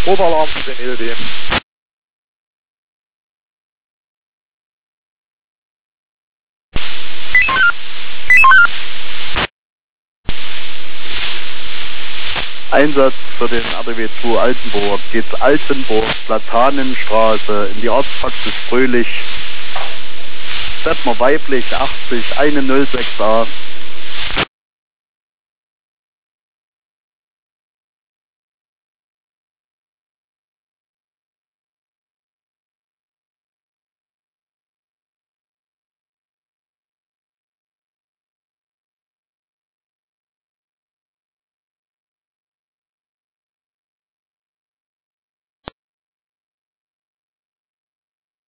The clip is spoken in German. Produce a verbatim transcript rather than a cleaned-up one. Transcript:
Oberalarm für den L D. Einsatz für den R D W zwei Altenburg. Geht's Altenburg, Platanenstraße, in die Arztpraxis Fröhlich. Stettmer weiblich, achtzig, eine null sechs a.